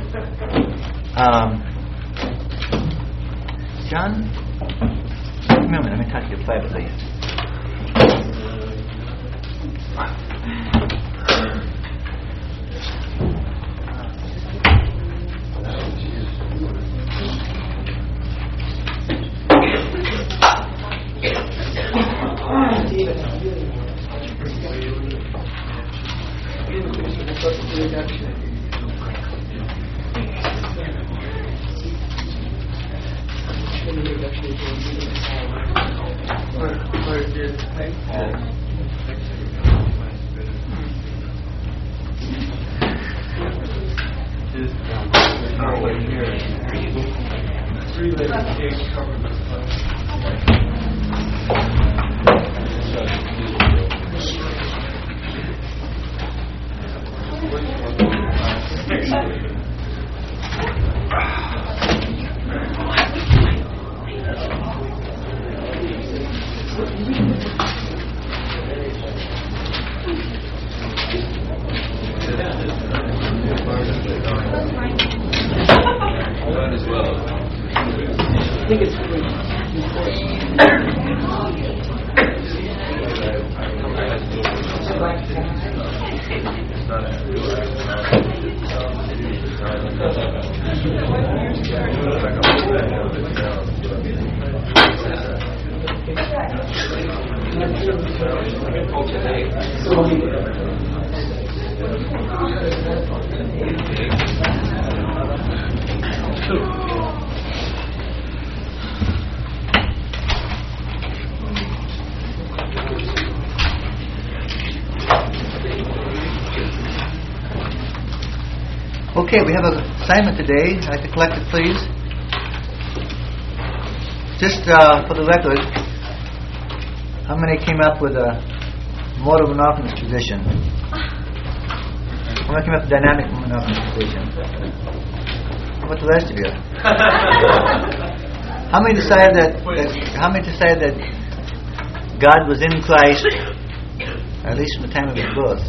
John, come here a minute. Let me talk to you privately. Okay, we have an assignment today. I'd like to collect it, please. Just for the record, how many came up with a modal monotonous tradition? How many came up with dynamic monotonous tradition? How about the rest of you? How many decided that God was in Christ, at least from the time of his birth?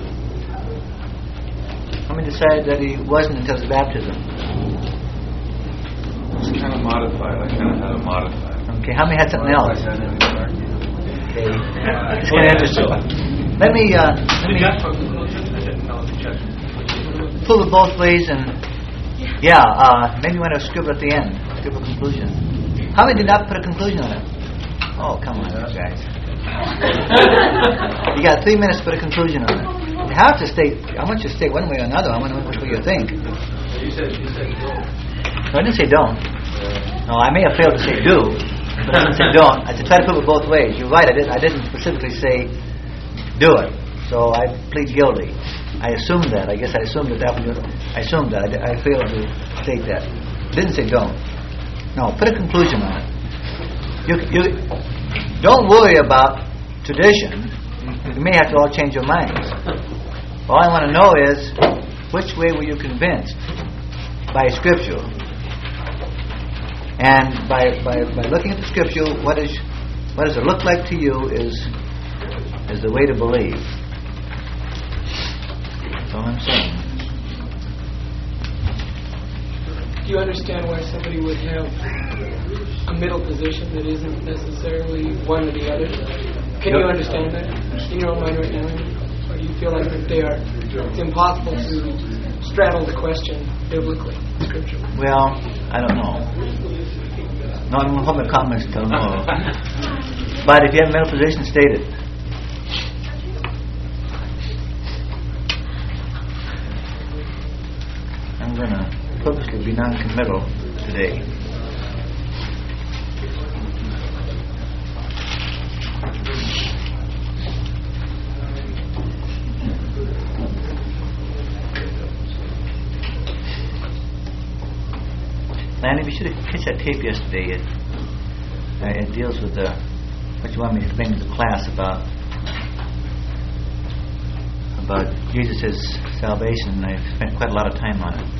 How many decided that he wasn't until his baptism? It's kind of modified. I kind of had it modified. Okay, how many had something else? Okay, it's kind of interesting. Let me pull it both ways and maybe you want to scribble at the end, scribble a conclusion. How many did not put a conclusion on it? Oh, come on, guys. You got 3 minutes to put a conclusion on it. You have to state. I want you to state one way or another. I want to know which way you think. You said don't. No, I didn't say don't. No, I may have failed to say do, but I didn't say don't. I tried to put it both ways. You're right. I didn't specifically say do it. So I plead guilty. I assumed that. I guess I assumed that. I assumed that. I failed to state that. Didn't say don't. No, put a conclusion on it. You don't worry about tradition. You may have to all change your minds. All I want to know is, which way were you convinced? By Scripture. And by looking at the Scripture, what does it look like to you is the way to believe. That's all I'm saying. Do you understand why somebody would have a middle position that isn't necessarily one or the other? Can you understand that in your own mind right now? Or do you feel like that it's impossible to straddle the question biblically, scripturally? Well, I don't know. No, I'm going to hold my comments until tomorrow. But if you have a middle position, state it. I'm going to purposely be non-committal today. Lanny, we should have catch that tape yesterday. It deals with what you want me to explain to the class about Jesus' salvation, and I spent quite a lot of time on it.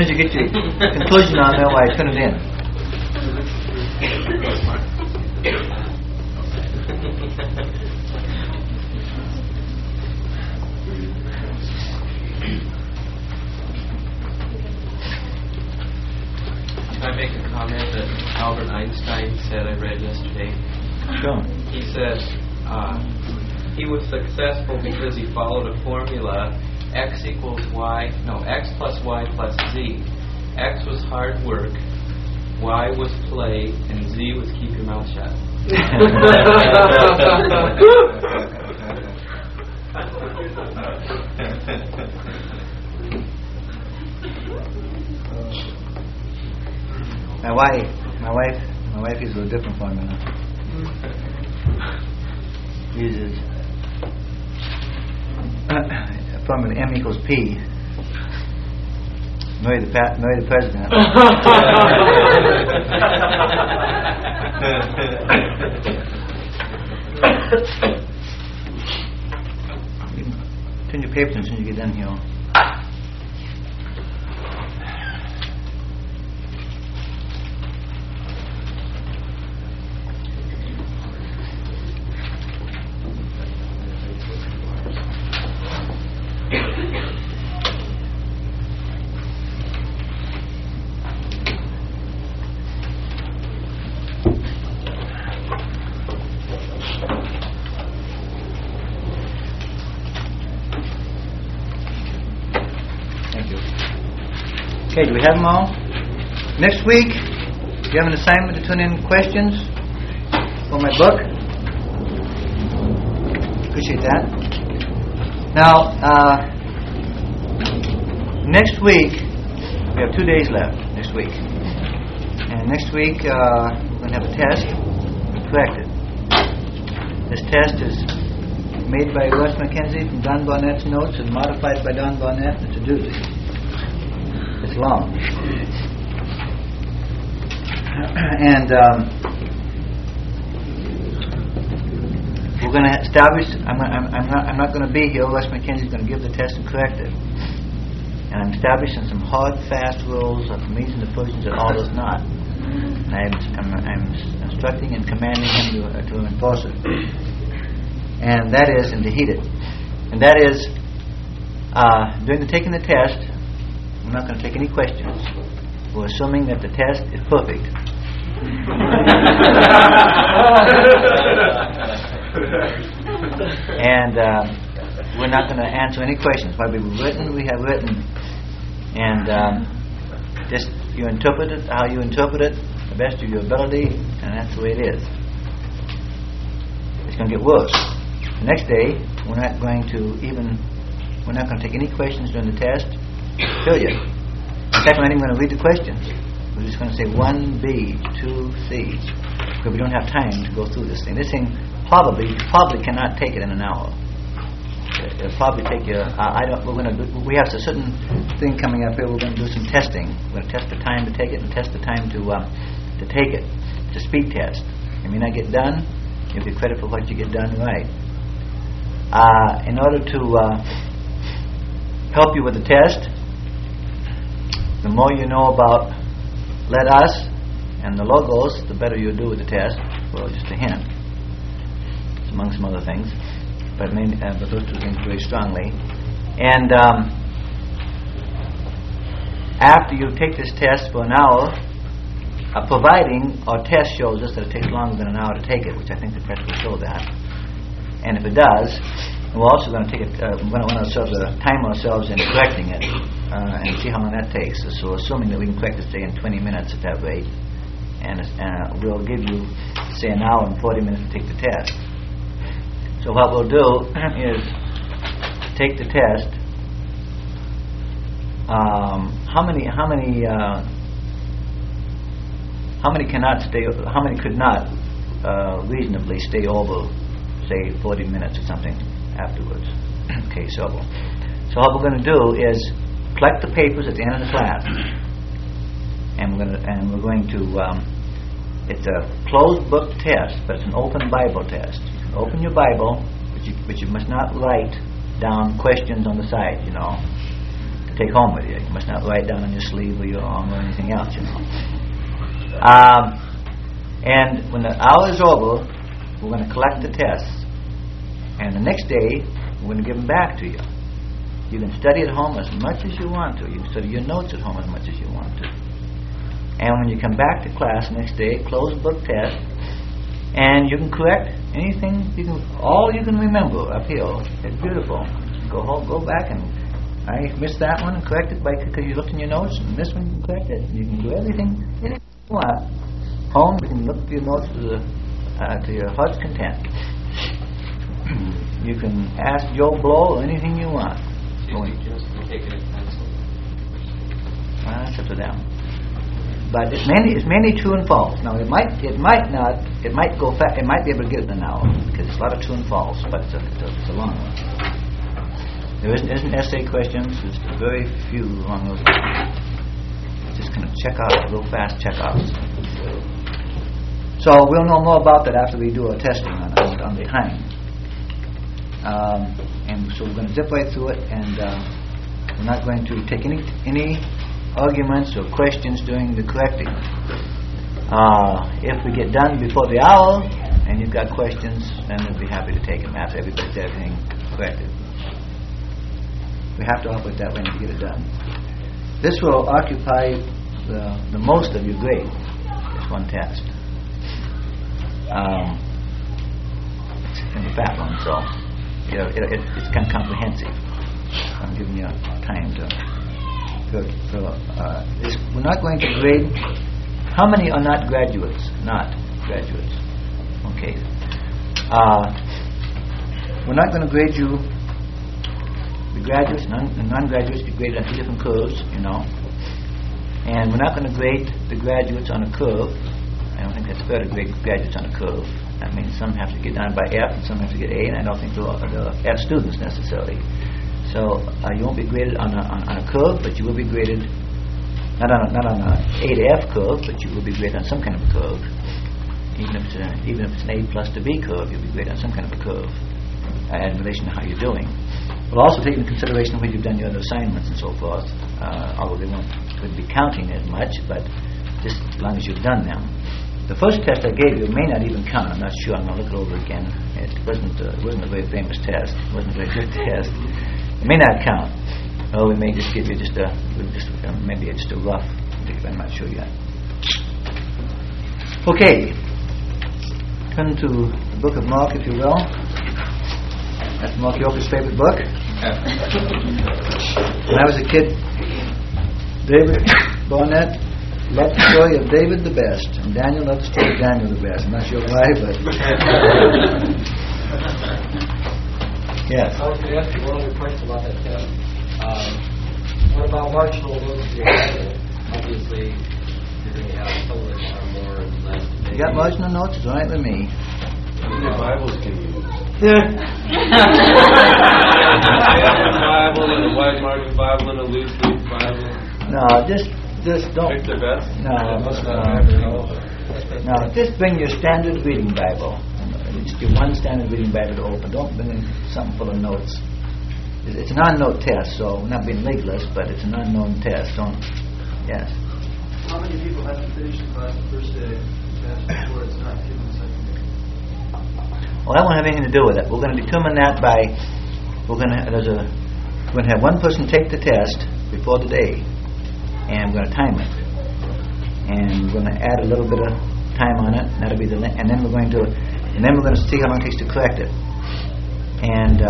as you get your conclusion on there, why turn it in. Can I make a comment that Albert Einstein said I read yesterday? Sure. He said he was successful because he followed a formula: X plus Y plus Z. X was hard work, Y was play, and Z was keep your mouth shut. My wife uses a different formula. Uses formula M equals P. Marry the president. Turn your papers as soon as you get done here. Okay, do we have them all? Next week, you have an assignment to turn in questions for my book. Appreciate that. Now, next week, we have 2 days left next week. And next week, we're going to have a test and correct it. This test is made by Russ McKenzie from Don Barnett's notes and modified by Don Barnett. It's a doozy. It's long. And we're going to establish, I'm not going to be here. Russ McKenzie's going to give the test and correct it. And I'm establishing some hard, fast rules of means and diversions that all does not. And I'm instructing and commanding him to enforce it. And that is, and to heed it. And that is, during taking the test, I'm not going to take any questions. We're assuming that the test is perfect. And we're not going to answer any questions. What we've written, we have written. And just you interpret it how you interpret it, the best of your ability, and that's the way it is. It's going to get worse. The next day, we're not going to take any questions during the test. Period. In fact, we're not even going to read the questions. We're just going to say 1B, 2C, because we don't have time to go through this thing. This thing you probably cannot take it in an hour. It'll probably take you. We have a certain thing coming up here. We're going to do some testing. We're going to test the time to take it and test the time to take it. It's a speed test. You may not get done. You'll get credit for what you get done right. In order to help you with the test, the more you know about let us and the logos, the better you'll do with the test. Well, just a hint. It's among some other things. But those two things very strongly. And after you take this test for an hour, providing our test shows us that it takes longer than an hour to take it, which I think the test will show that. And if it does, we're also going to take it. We're going to time ourselves in correcting it and see how long that takes. So, assuming that we can correct it, say, in 20 minutes at that rate, and we'll give you, say, an hour and 40 minutes to take the test. So what we'll do is take the test. How many could not reasonably stay over, say, 40 minutes or something afterwards? Okay, so what we're going to do is collect the papers at the end of the class, and we're going to. It's a closed book test, but it's an open Bible test. Open your Bible, but you must not write down questions on the side, to to take home with you. You must not write down on your sleeve or your arm or anything else, And when the hour is over, we're going to collect the tests. And the next day, we're going to give them back to you. You can study at home as much as you want to. You can study your notes at home as much as you want to. And when you come back to class next day, closed book test, and you can correct anything, all you can remember up here. It's beautiful. Go home, go back, and I missed that one and correct it because you looked in your notes, and this one you can correct it. You can do anything you want. Home, you can look at your notes to your heart's content. You can ask Joe Blow anything you want. Just taking a pencil. That's up to them. But it's mainly true and false. Now it might go fast. It might be able to get it in an hour because it's a lot of true and false, but it's a long one. There isn't essay questions. There's very few along those lines. It's just kind of check out real fast checkouts. So we'll know more about that after we do our testing on the time. And so we're going to zip right through it, and we're not going to take any arguments or questions during the correcting. If we get done before the hour and you've got questions, then we'll be happy to take them after everybody's everything corrected. We have to operate that way to get it done. This will occupy the most of your grade, this one test. It's in the fat one, so it's kind of comprehensive. I'm giving you time to. We're not going to grade. How many are not graduates? Not graduates. Okay. We're not going to grade you. The graduates and non-graduates be graded on two different curves, And we're not going to grade the graduates on a curve. I don't think that's fair to grade graduates on a curve. That means some have to get down by F and some have to get A, and I don't think they're F students necessarily. So you won't be graded on a curve, but you will be graded not on a A to F curve, but you will be graded on some kind of a curve. Even if it's an A plus to B curve, you'll be graded on some kind of a curve in relation to how you're doing. We'll also take into consideration when you've done your other assignments and so forth, although they wouldn't be counting as much, but just as long as you've done them. The first test I gave you may not even count. I'm not sure. I'm going to look it over again. It wasn't a very famous test. It wasn't a very good test. It may not count. Or we may just give you maybe just a rough. I'm not sure yet. Okay. Turn to the book of Mark, if you will. That's Mark Yoker's favorite book. When I was a kid, David Barnett loved the story of David the best, and Daniel loved the story of Daniel the best. I'm not sure why, but yes. I was going to ask you one other question about that test. What about marginal words in your Bible? Obviously, you're going to have some that are more and less. You got marginal notes? It's all right with me. Your Bibles can use. Yeah. Bible and a wide margin Bible and a loose leaf Bible. No, just don't. Pick the best. No, just bring your standard reading Bible. Just your one standard reading Bible to open. Don't bring in something full of notes. It's an unknown test, so we're not being legalist, but it's an unknown test. Yes. How many people have to finish the class the first day before it's not given the second day? Well, that won't have anything to do with it. We're going to determine that by we're going to have one person take the test before the day, and we're going to time it, and we're going to add a little bit of time on it. That'll be and then we're going to see how long it takes to correct it, and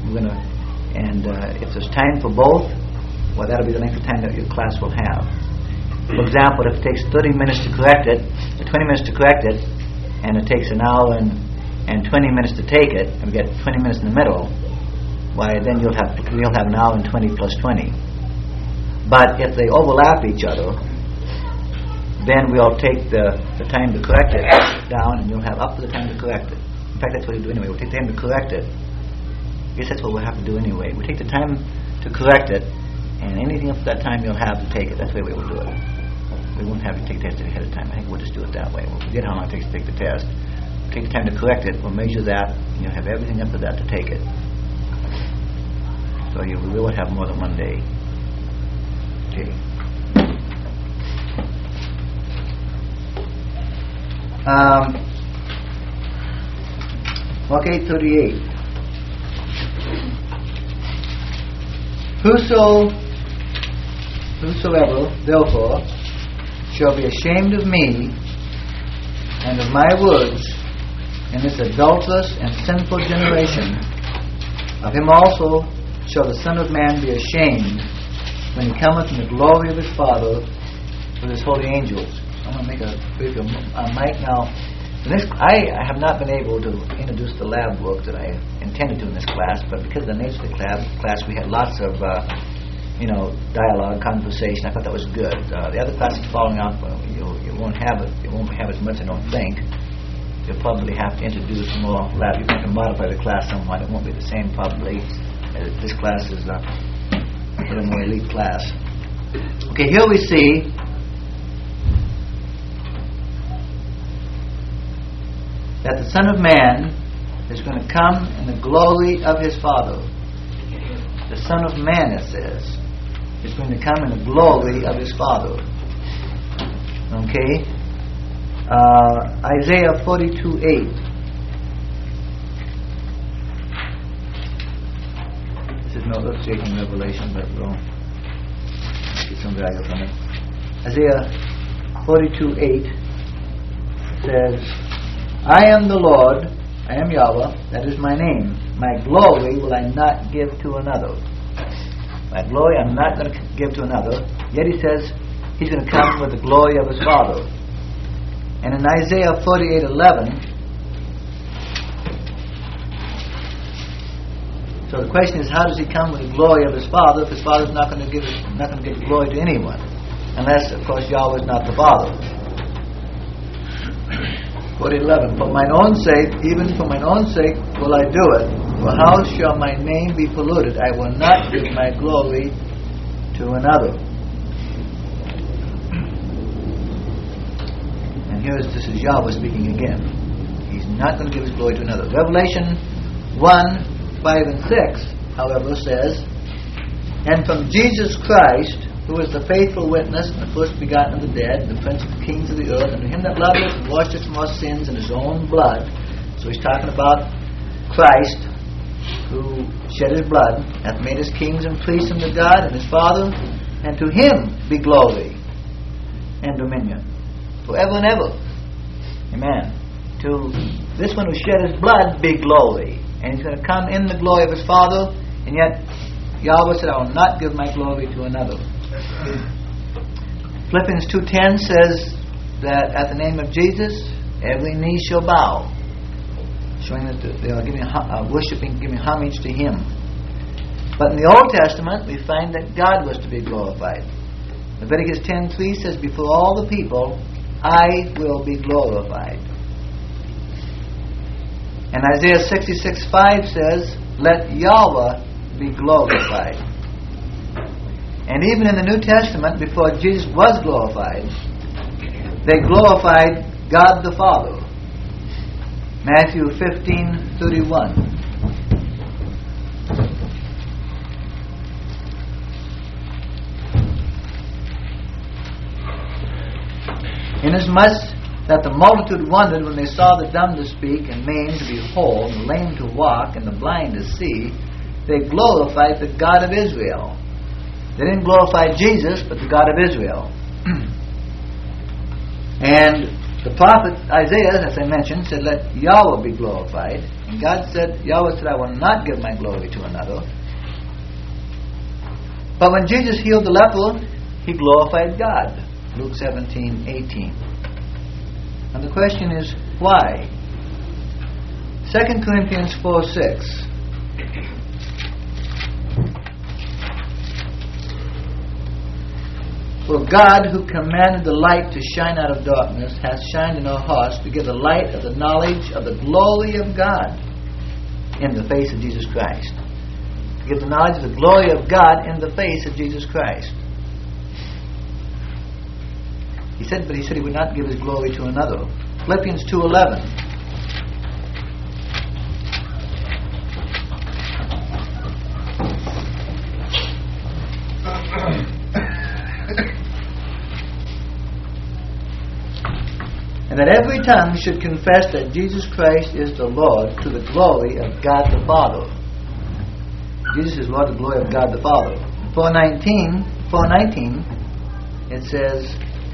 if there's time for both, well, that'll be the length of time that your class will have. For example, if it takes 30 minutes to correct it, or 20 minutes to correct it, and it takes an hour and 20 minutes to take it, and we get 20 minutes in the middle, why then we'll have an hour and 20 plus 20. But if they overlap each other, then we'll take the time to correct it down, and you'll have up to the time to correct it. In fact, that's what we'll do anyway. We'll take the time to correct it. I guess that's what we'll have to do anyway. We'll take the time to correct it, and anything up to that time you'll have to take it. That's the way we will do it. We won't have to take the test ahead of time. I think we'll just do it that way. We'll forget how long it takes to take the test. We'll take the time to correct it. We'll measure that, and you'll have everything up to that to take it. So we will have more than one day. Okay. Mark 8:38. Whosoever, therefore, shall be ashamed of me and of my words in this adulterous and sinful generation, of him also shall the Son of Man be ashamed when he cometh in the glory of his Father with his holy angels. I'm going to make a brief mic now. I have not been able to introduce the lab work that I intended to in this class, but because of the nature of the class we had lots of dialogue, conversation. I thought that was good. The other classes following up, you won't have it. You won't have as much, I don't think. You'll probably have to introduce more lab. You can modify the class somewhat. It won't be the same probably. This class is a little more elite class. Okay, here we see that the Son of Man is going to come in the glory of his Father. The Son of Man, it says, is going to come in the glory of his Father. Okay? Isaiah 42:8. This is no earth-shaking revelation, but we'll get some value from it. Isaiah 42:8 says, I am the Lord, I am Yahweh, that is my name. My glory will I not give to another. My glory I'm not going to give to another. Yet he says he's going to come with the glory of his Father. And in Isaiah 48:11, so the question is, how does he come with the glory of his Father if his Father's not going to give glory to anyone, unless of course Yahweh is not the Father. 40:11. For mine own sake, even for mine own sake, will I do it. For how shall my name be polluted? I will not give my glory to another. And this is Yahweh speaking again. He's not going to give his glory to another. Revelation 1:5 and 6, however, says, and from Jesus Christ, who is the faithful witness and the first begotten of the dead, the prince of the kings of the earth, and to him that loved us and washed us from our sins in his own blood. So he's talking about Christ, who shed his blood, hath made us kings and priests unto God and his Father, and to him be glory and dominion forever and ever. Amen. To this one who shed his blood be glory. And he's going to come in the glory of his Father, and yet Yahweh said, I will not give my glory to another. Philippians 2:10 says that at the name of Jesus, every knee shall bow, showing that they are giving homage to him. But in the Old Testament, we find that God was to be glorified. Leviticus 10:3 says, before all the people, I will be glorified. And Isaiah 66:5 says, let Yahweh be glorified. And even in the New Testament, before Jesus was glorified, they glorified God the Father. Matthew 15:31. Inasmuch that the multitude wondered when they saw the dumb to speak, and maimed to behold, and lame to walk, and the blind to see, they glorified the God of Israel. They didn't glorify Jesus, but the God of Israel. And the prophet Isaiah, as I mentioned, said, let Yahweh be glorified. And God said, Yahweh said, I will not give my glory to another. But when Jesus healed the leper, he glorified God. Luke 17:18. And the question is, why? 2 Corinthians 4:6. For God, who commanded the light to shine out of darkness, hath shined in our hearts to give the light of the knowledge of the glory of God in the face of Jesus Christ. To give the knowledge of the glory of God in the face of Jesus Christ. He said he would not give his glory to another. Philippians 2:11. and that every tongue should confess that Jesus Christ is the Lord, to the glory of God the Father. Jesus is Lord, to the glory of God the Father. 4:19, it says,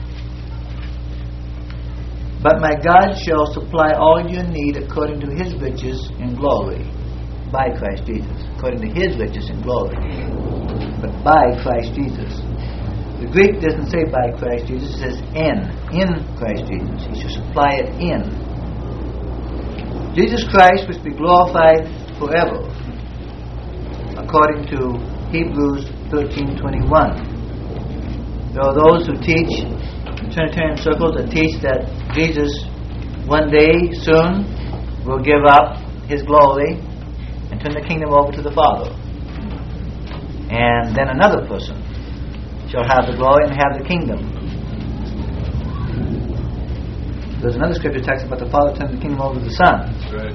but my God shall supply all your need according to His riches in glory, by Christ Jesus. According to His riches in glory, but by Christ Jesus. The Greek doesn't say by Christ Jesus, it says in Christ Jesus. He shall supply it in. Jesus Christ must be glorified forever, according to Hebrews 13:21. There are those who teach, in Trinitarian circles, that teach that Jesus one day soon will give up His glory and turn the kingdom over to the Father. And then another person shall have the glory and have the kingdom. There's another scripture that talks about the Father turning the kingdom over to the Son. That's right.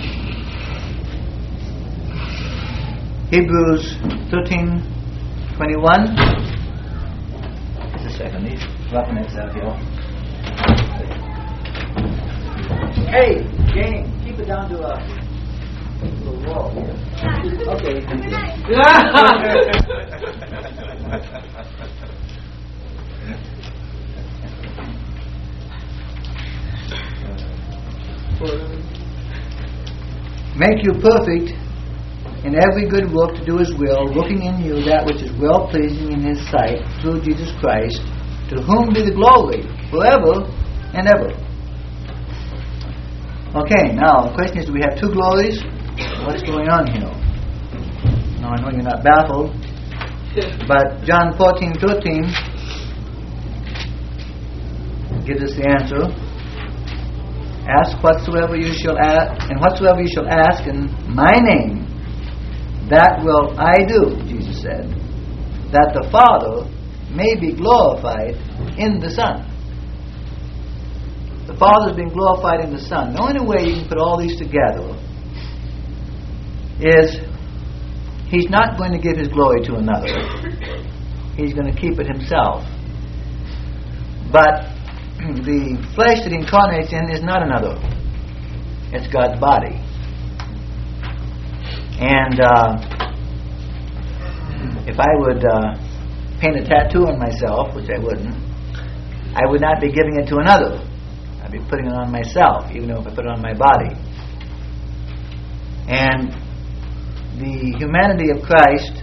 Hebrews 13:21. Just a second, these roughnecks out here. Hey, gang, keep it down to a wall here. Okay. Make you perfect in every good work to do His will, working in you that which is well-pleasing in His sight, through Jesus Christ, to whom be the glory forever and ever. Okay, now the question is, do we have two glories? What's going on here? Now I know you're not baffled, but John 14:13 gives us the answer. Ask whatsoever you shall ask, and whatsoever you shall ask in my name, that will I do, Jesus said, that the Father may be glorified in the Son. The Father is being glorified in the Son. The only way you can put all these together is He's not going to give His glory to another. He's going to keep it Himself. But the flesh that He incarnates in is not another. It's God's body. And if I would paint a tattoo on myself, which I wouldn't, I would not be giving it to another. I'd be putting it on myself, even though if I put it on my body. And the humanity of Christ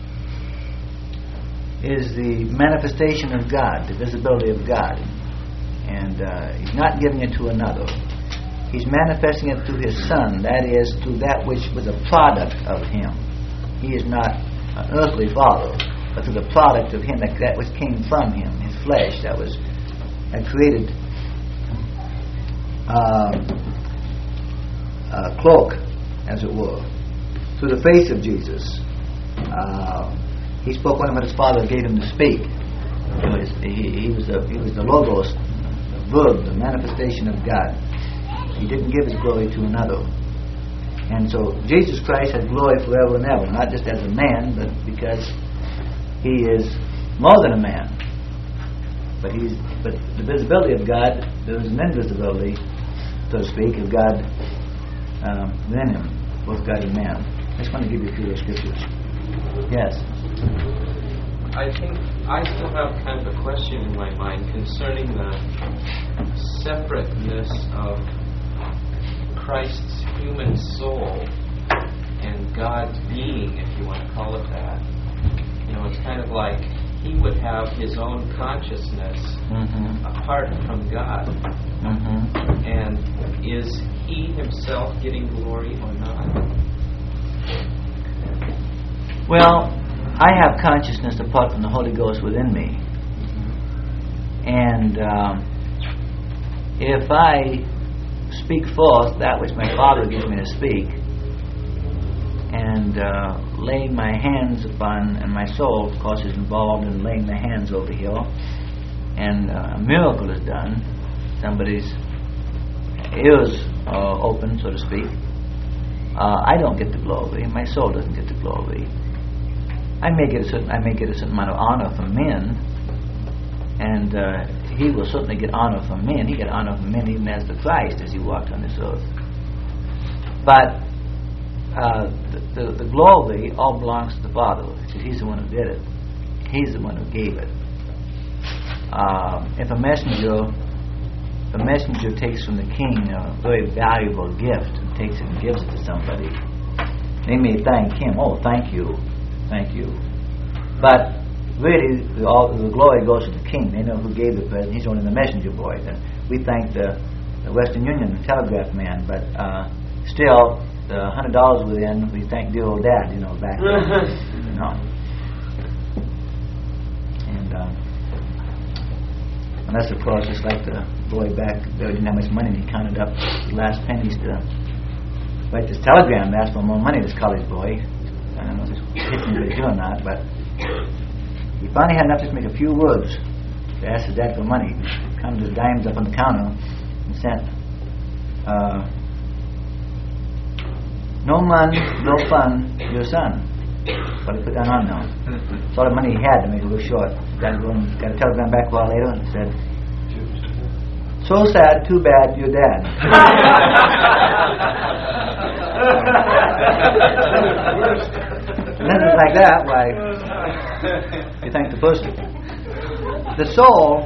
is the manifestation of God, the visibility of God. And He's not giving it to another. He's manifesting it through His Son, that is, through that which was a product of Him. He is not an earthly Father, but through the product of Him, that which came from Him, His flesh, that was created a cloak, as it were, through the face of Jesus. He spoke when His Father gave Him to speak. He was the Logos, the Verb, the manifestation of God. He didn't give His glory to another. And so Jesus Christ has glory forever and ever, not just as a man, but because He is more than a man. But the visibility of God, there is an invisibility, so to speak, of God within Him, both God and man. I just want to give you a few of those scriptures. Yes. I think I still have kind of a question in my mind concerning the separateness of Christ's human soul and God's being, if you want to call it that. You know, it's kind of like He would have His own consciousness apart from God. And is He Himself getting glory or not? Well, I have consciousness apart from the Holy Ghost within me. And if I speak forth that which my Father gives me to speak, and lay my hands upon, and my soul, of course, is involved in laying my hands over here, and a miracle is done, somebody's ears are open, so to speak, I don't get the glory, my soul doesn't get the glory. I may get a certain amount of honor from men, and he will certainly get honor from men. He got honor from men even as the Christ as he walked on this earth. But the glory all belongs to the Father. He's the one who did it. He's the one who gave it. If a messenger takes from the king a very valuable gift and takes it and gives it to somebody, they may thank him. Oh, thank you. But really, all the glory goes to the king. They know who gave the present. He's only the messenger boy. And we thank the Western Union telegraph man, but still, the $100 within, we thank dear old Dad, back then. And unless, of course, it's like the boy back there didn't have much money and he counted up the last pennies to write this telegram and ask for more money, this college boy. I don't know if this hits me very good or not, but he finally had enough to make a few words to ask his dad for money. He counted his dimes up on the counter and sent, no man, no fun, your son. But he put that on now. It's all the money he had to make it look short. Got a telegram back a while later and said, so sad, too bad, you're dad. Nothing like that, why, you thank the person. The soul,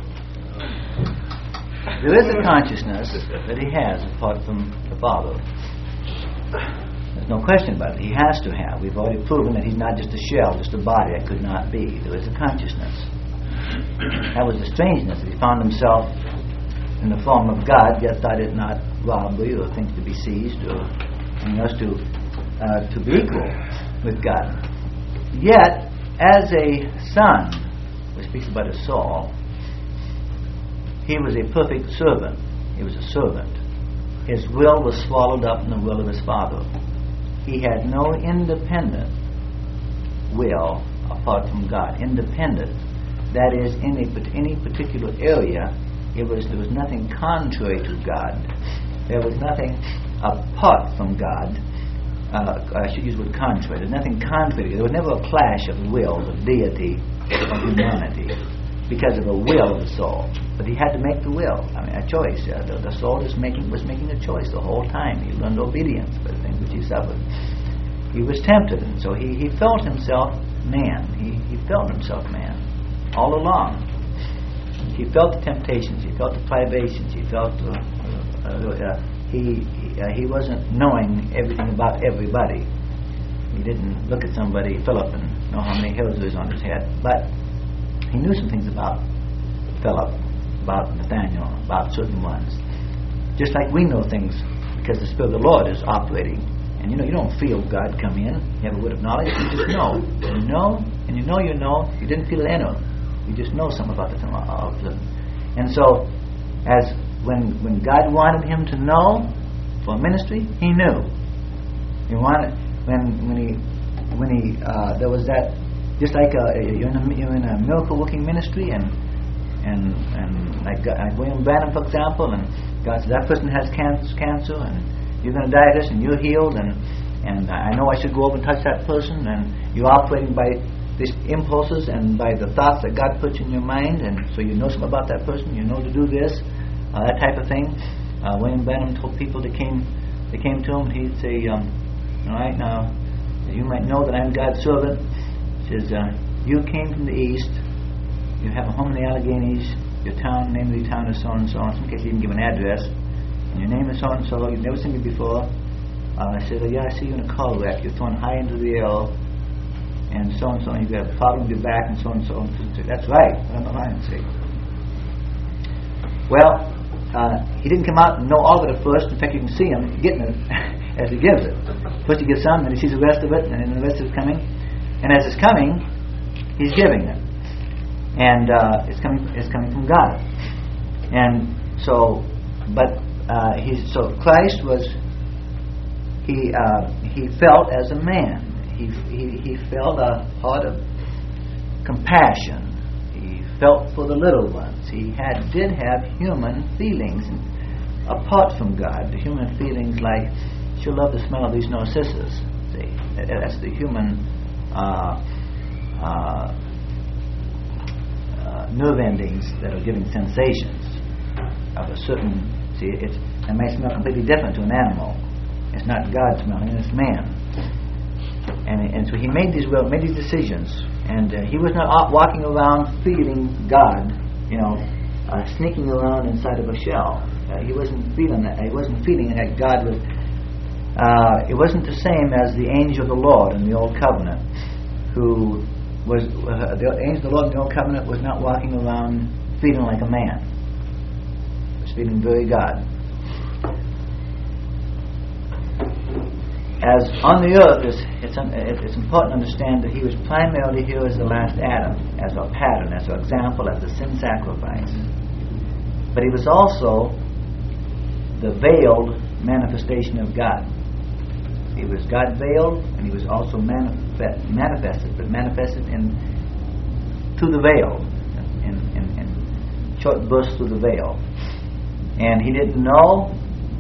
there is a consciousness that he has apart from the Father. There's no question about it. He has to have. We've already proven that he's not just a shell, just a body. That could not be. There is a consciousness. That was the strangeness, that he found himself in the form of God, yet thought it not robbery or things to be seized or anything else to be equal with God. Yet, as a son, which speaks about his soul, he was a perfect servant. He was a servant. His will was swallowed up in the will of his Father. He had no independent will apart from God. Independent. That is, in any particular area, there was nothing contrary to God. There was nothing apart from God. I should use the word contrary. There's nothing contrary. There was never a clash of wills, of deity, of humanity, because of a will of the soul. But he had to make the will. A choice. The soul was making a choice the whole time. He learned obedience by the things which he suffered. He was tempted, and so he felt himself man. He felt himself man all along. He felt the temptations. He felt the privations. He felt he wasn't knowing everything about everybody. He didn't look at somebody, Philip, and know how many hairs there is on his head. But he knew some things about Philip, about Nathaniel, about certain ones. Just like we know things because the Spirit of the Lord is operating. And you don't feel God come in. You have a word of knowledge. You just know. You know, and you know. You didn't feel it enter. You just know something about it. And so, as when God wanted him to know for ministry, he knew. He wanted when he there was that, just like you're in a miracle working ministry and like William Branham, for example, and God said that person has cancer and you're going to die of this and you're healed and I know I should go over and touch that person, and you're operating by these impulses and by the thoughts that God puts in your mind, and so you know something about that person, you know to do this, that type of thing. William Branham told people that came to him, he'd say, all right, now you might know that I'm God's servant. He says, you came from the east, you have a home in the Alleghenies, your town, name of the town is so and so, in some cases you even give an address, and your name is so and so, you've never seen me before. I said, yeah, I see you in a car wreck, you're thrown high into the air, and so, and you've got a problem with your back, and so. That's right, I'm not lying, see. Well, he didn't come out and know all of it at first. In fact, you can see him getting it as he gives it. First he gives some, then he sees the rest of it, and then the rest is coming. And as it's coming, he's giving it. And it's coming from God. And so, so Christ was, he felt as a man. He felt a heart of compassion. He felt for the little ones. He did have human feelings apart from God. The human feelings like, she'll love the smell of these narcissus. See, that's the human nerve endings that are giving sensations of a certain. See, it may smell completely different to an animal. It's not God smelling; it's man. And so he made these decisions, and he was not out walking around feeling God, sneaking around inside of a shell. He wasn't feeling that. He wasn't feeling that God was. It wasn't the same as the angel of the Lord in the Old Covenant, who was the angel of the Lord in the Old Covenant was not walking around feeling like a man. He was feeling very God. As on the earth, it's important to understand that he was primarily here as the last Adam, as a pattern, as an example, as a sin sacrifice. But he was also the veiled manifestation of God. He was God veiled, and he was also manifested, but manifested through the veil, in short bursts through the veil. And he didn't know.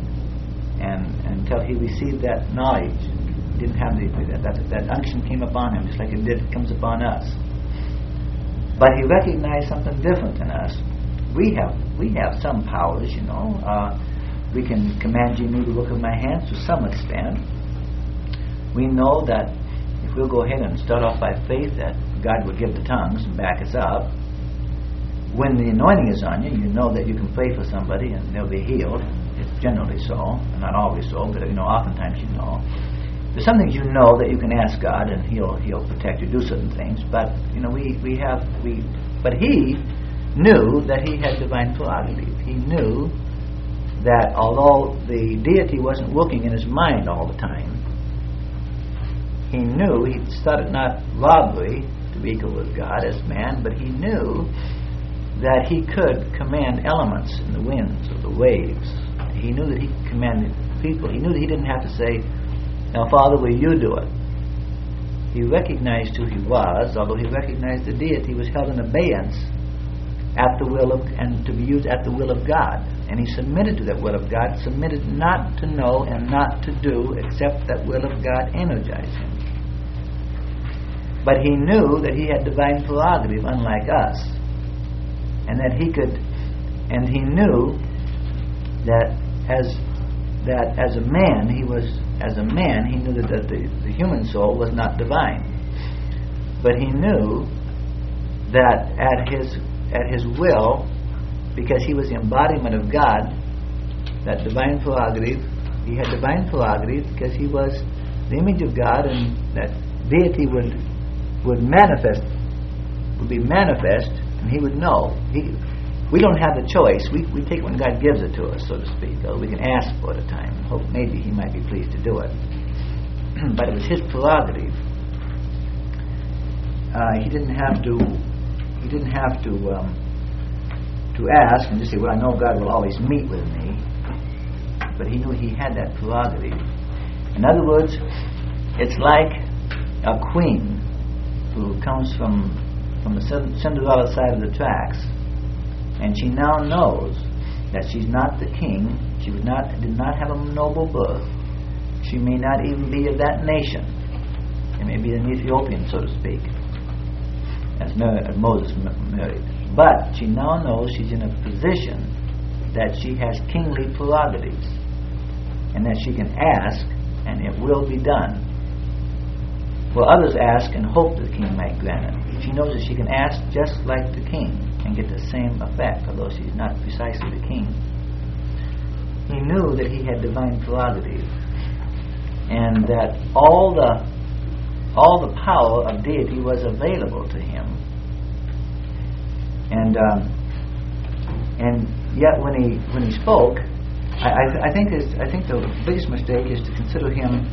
And until he received that knowledge, he didn't have that unction came upon him, just like it comes upon us. But he recognized something different in us. We have some powers, we can command you to look at my hands to some extent. We know that if we'll go ahead and start off by faith, that God will give the tongues and back us up. When the anointing is on you, you know that you can pray for somebody and they'll be healed. It's generally so, not always so, but oftentimes you know. There's some things that you can ask God, and He'll protect you, do certain things. But but he knew that he had divine prerogative. He knew that although the deity wasn't working in his mind all the time, he knew he thought it not robbery to be equal with God as man, but he knew that he could command elements in the winds or the waves. He knew that he commanded people. He knew that he didn't have to say, "Now, Father, will you do it?" He recognized who he was, although he recognized the deity was held in abeyance at the will of, and to be used at the will of God. And he submitted to that will of God, submitted not to know and not to do except that will of God energized him. But he knew that he had divine prerogative, unlike us, and that he could, and he knew that as a man, he knew that the human soul was not divine. But he knew that at his will, because he was the embodiment of God, that divine prerogative, he had divine prerogative because he was the image of God, and that deity would be manifest, and he would know. We don't have the choice. We take it when God gives it to us, so to speak. Or we can ask for it at a time and hope maybe he might be pleased to do it. But it was his prerogative. He didn't have to ask and just say, "Well, I know God will always meet with me." But he knew he had that prerogative. In other words, it's like a queen who comes from the Cinderella side of the tracks, and she now knows that she's not the king. She did not have a noble birth. She may not even be of that nation. It may be an Ethiopian, so to speak, as Moses married. But she now knows she's in a position that she has kingly prerogatives, and that she can ask, and it will be done. Well, others ask and hope the king might grant it. She knows that she can ask just like the king and get the same effect, although she's not precisely the king. He knew that he had divine prerogative, and that all the power of deity was available to him. And yet, when he spoke, I think the biggest mistake is to consider him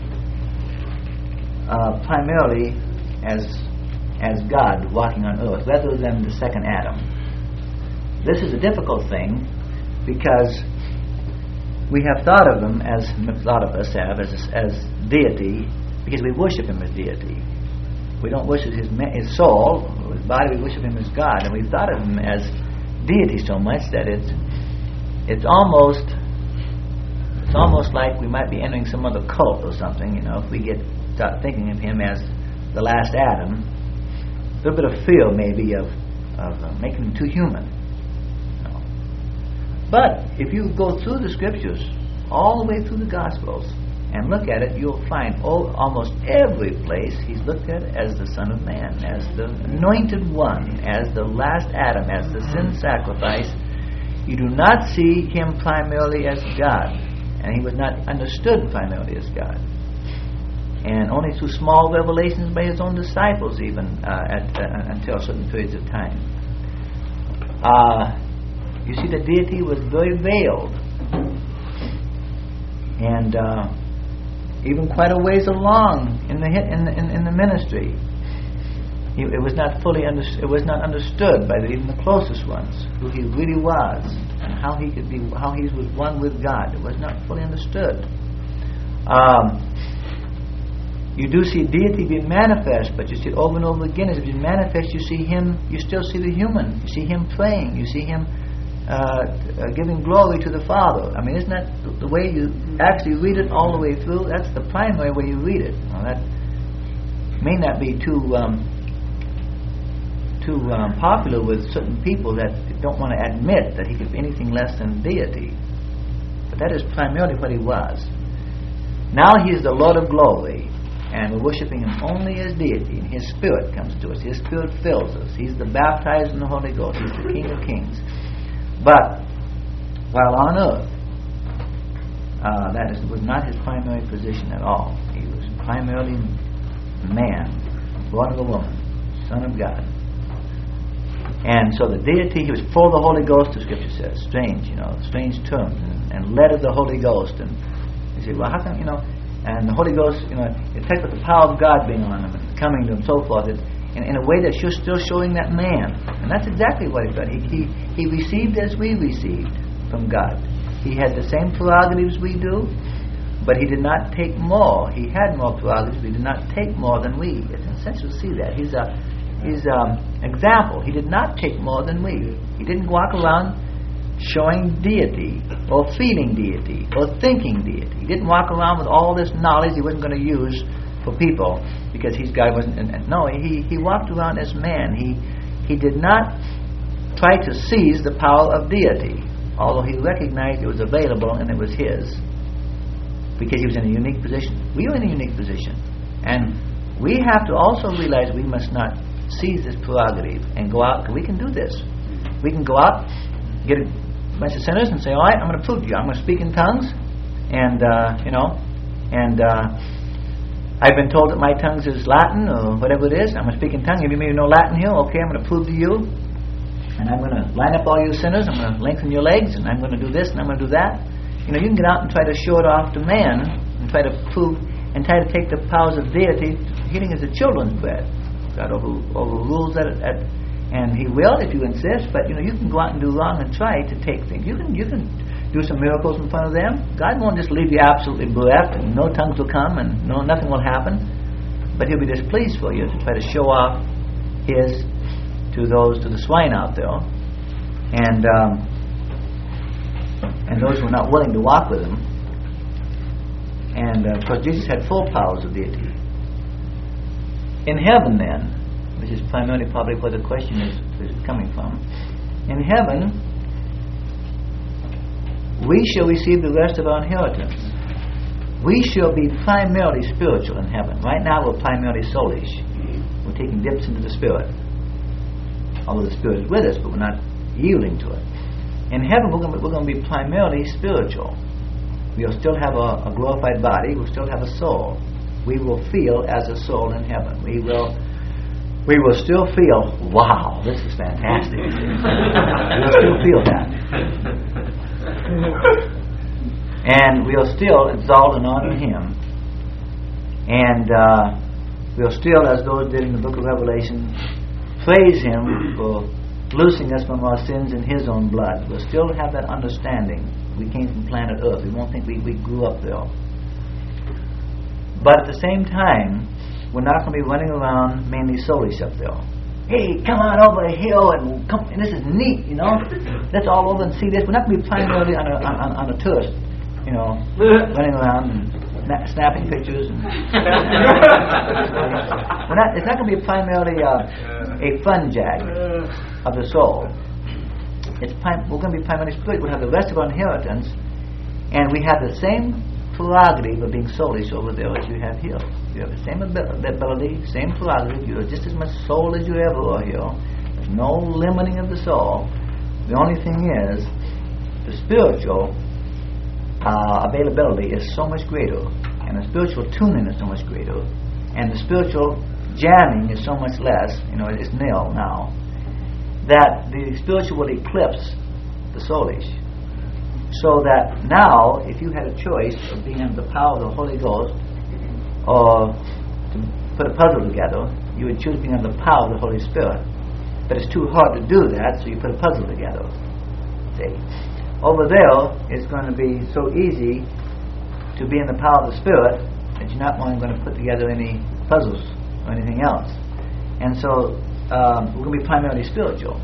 primarily as God walking on earth, rather than the second Adam. This is a difficult thing because we have thought of him, as a lot of us have, as deity, because we worship him as deity. We don't worship his soul, his body. We worship him as God, and we've thought of him as deity so much that it's almost like we might be entering some other cult or something. If we start thinking of him as the last Adam, a little bit of fear maybe of making him too human. No. But if you go through the Scriptures, all the way through the Gospels, and look at it, you'll find almost every place he's looked at as the Son of Man, as the anointed one, as the last Adam, as the sin sacrifice. You do not see him primarily as God, and he was not understood primarily as God. And only through small revelations by his own disciples, even until certain periods of time. You see, the deity was very veiled, and even quite a ways along in the ministry, it was not fully it was not understood by even the closest ones who he really was and how he was one with God. It was not fully understood. You do see deity being manifest, but you see it over and over again. As it being manifest, you see him. You still see the human. You see him praying. You see him giving glory to the Father. I mean, isn't that the way you actually read it all the way through? That's the primary way you read it. Now, that may not be too popular with certain people that don't want to admit that he could be anything less than deity. But that is primarily what he was. Now he is the Lord of glory, and we're worshiping him only as deity, and his Spirit comes to us. His Spirit fills us. He's the baptized in the Holy Ghost. He's the King of Kings. But while on earth, that was not his primary position at all. He was primarily man, born of a woman, Son of God. And so the deity, he was full of the Holy Ghost, the Scripture says. Strange terms, and led of the Holy Ghost. And you say, well, how come, and the Holy Ghost, it takes with the power of God being on him and coming to him, so forth. In a way that's still showing that man. And that's exactly what he did. He received as we received from God. He had the same prerogatives we do, but he did not take more. He had more prerogatives, but he did not take more than we. It's essential to see that. He's example. He did not take more than we. He didn't walk around showing deity or feeling deity or thinking deity. He didn't walk around with all this knowledge he wasn't going to use for people because God wasn't. No, he walked around as man. He did not try to seize the power of deity, although he recognized it was available and it was his, because he was in a unique position. We are in a unique position, and we have to also realize we must not seize this prerogative and go out. We can do this. We can go out, get a bunch of sinners, and say, "All right, I'm going to prove to you. I'm going to speak in tongues," and I've been told that my tongues is Latin or whatever it is. I'm going to speak in tongues. You may know Latin here. Okay, I'm going to prove to you. And I'm going to line up all you sinners. I'm going to lengthen your legs. And I'm going to do this and I'm going to do that. You can get out and try to show it off to man and try to prove and try to take the powers of deity. Healing is a children's bread. God overrules that, and he will if you insist. But you can go out and do wrong and try to take things. You can do some miracles in front of them. God won't just leave you absolutely bereft and no tongues will come and nothing will happen. But he'll be displeased for you to try to show off his to the swine out there, and those who are not willing to walk with him. And of course, Jesus had full powers of deity. In heaven, then, which is primarily probably where the question is coming from. In heaven, we shall receive the rest of our inheritance. We shall be primarily spiritual in heaven. Right now we're primarily soulish. We're taking dips into the Spirit. Although the Spirit is with us, but we're not yielding to it. In heaven we're going to be primarily spiritual. We'll still have a glorified body. We'll still have a soul. We will feel as a soul in heaven. We will still feel, wow, this is fantastic. We'll still feel that. And we'll still exalt and honor him. And we'll still, as those did in the book of Revelation, praise him for loosing us from our sins in his own blood. We'll still have that understanding. We came from planet Earth. We won't think we grew up there. But at the same time, we're not going to be running around mainly soulish up there. Hey, come on over the hill and come. And this is neat, Let's all over and see this. We're not going to be primarily on a tourist, running around and snapping pictures. And it's not going to be primarily a fun jag. of the soul. We're going to be primarily spiritual. We'll have the rest of our inheritance, and we have the same prerogative of being soulish over there as you have here. You have the same ability, same prerogative. You're just as much soul as you ever were here. There's no limiting of the soul. The only thing is, the spiritual availability is so much greater, and the spiritual tuning is so much greater, and the spiritual jamming is so much less, it's nil now, that the spiritual will eclipse the soulish. So that now, if you had a choice of being under the power of the Holy Ghost or to put a puzzle together, you would choose being under the power of the Holy Spirit. But it's too hard to do that, so you put a puzzle together. See? Over there, it's going to be so easy to be in the power of the Spirit that you're not only going to put together any puzzles or anything else. And so we're going to be primarily spiritual.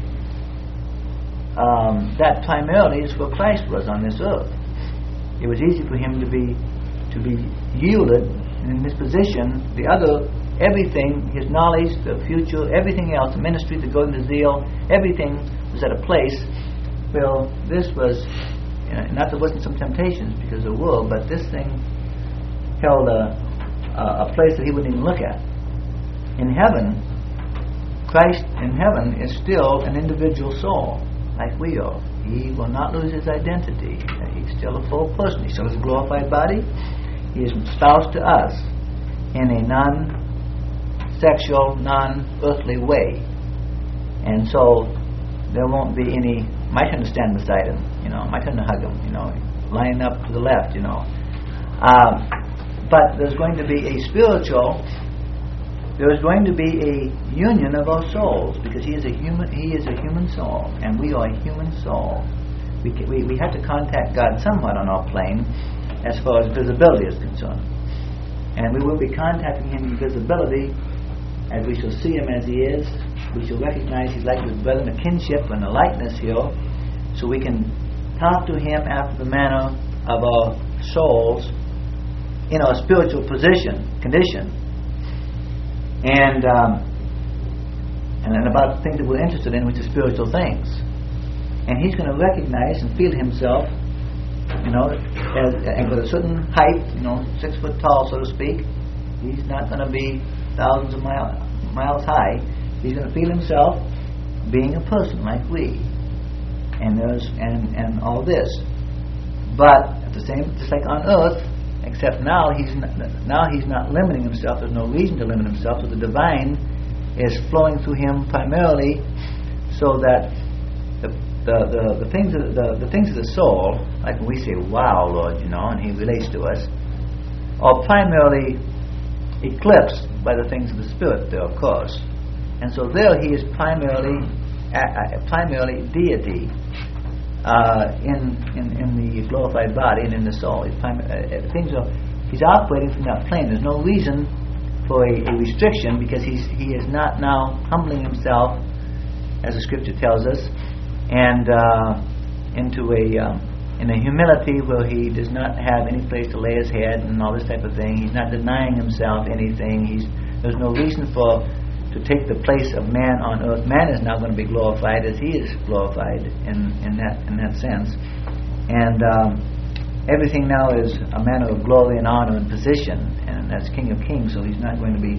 That primarily is where Christ was on this earth. It was easy for him to be yielded, and in this position, the other, everything, his knowledge, the future, everything else, the ministry, the going to zeal, everything was at a place. Well, this was, not there wasn't some temptations because of the world, but this thing held a place that he wouldn't even look at. In heaven, Christ in heaven is still an individual soul, like we are. He will not lose his identity. He's still a full person. He still has a glorified body. He is espoused to us in a non-sexual, non-earthly way. And so there won't be any. My turn to stand beside him, my turn to hug him, lining up to the left, But there's going to be a spiritual, there's going to be a union of our souls, because he is a human soul, and we are a human soul. We have to contact God somewhat on our plane as far as visibility is concerned. And we will be contacting him in visibility as we shall see him as he is. We shall recognize he's like his brother in a kinship and a likeness here, so we can talk to him after the manner of our souls in our spiritual condition, and about things that we're interested in, which are spiritual things. And he's going to recognize and feel himself, and with a certain height, 6 foot tall, so to speak. He's not going to be thousands of miles high. He's going to feel himself being a person like we, and all this. But at the same, just like on earth, except now he's not limiting himself. There's no reason to limit himself. So the divine is flowing through him primarily, so that the things of the soul, like when we say "Wow, Lord," and he relates to us, are primarily eclipsed by the things of the spirit. There, of course. And so there he is primarily deity in the glorified body and in the soul. He's operating from that plane. There's no reason for a restriction, because he is not now humbling himself, as the Scripture tells us, and into in a humility where he does not have any place to lay his head and all this type of thing. He's not denying himself anything. There's no reason to take the place of man on earth. Man is now going to be glorified as he is glorified in that sense, and everything now is a matter of glory and honor and position, and that's King of Kings. So he's not going to be